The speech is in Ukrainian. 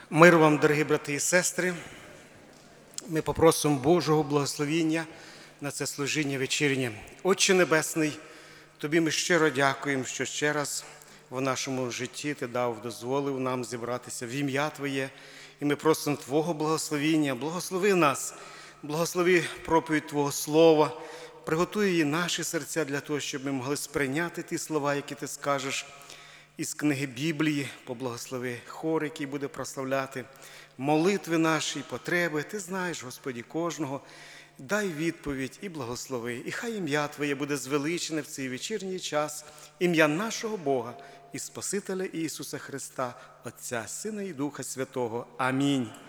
Мир вам, дорогі брати і сестри. Ми попросимо Божого благословіння на це служіння вечірнє. Отче Небесний, Тобі ми щиро дякуємо, що ще раз в нашому житті Ти дозволив нам зібратися в ім'я Твоє. І ми просимо Твого благословіння. Благослови нас, благослови проповідь Твого Слова, приготуй її наші серця для того, щоб ми могли сприйняти ті слова, які Ти скажеш із книги Біблії. Поблагослови хор, який буде прославляти молитви наші, потреби. Ти знаєш, Господі, кожного. Дай відповідь і благослови. І хай ім'я Твоє буде звеличене в цей вечірній час, ім'я нашого Бога і Спасителя Ісуса Христа, Отця, Сина і Духа Святого. Амінь.